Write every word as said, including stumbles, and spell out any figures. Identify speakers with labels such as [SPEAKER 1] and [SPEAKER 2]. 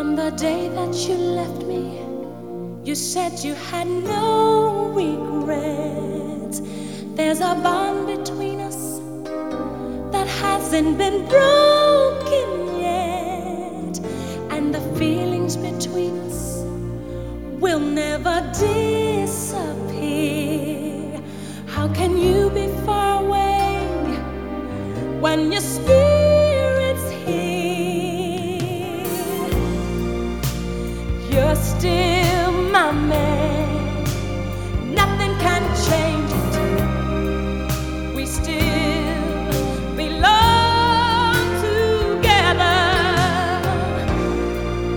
[SPEAKER 1] On the day that you left me, you said you had no regrets. There's a bond between us that hasn't been broken yet, and the feelings between us will never disappear. How can you be far away when your spirit's here? You're still my man.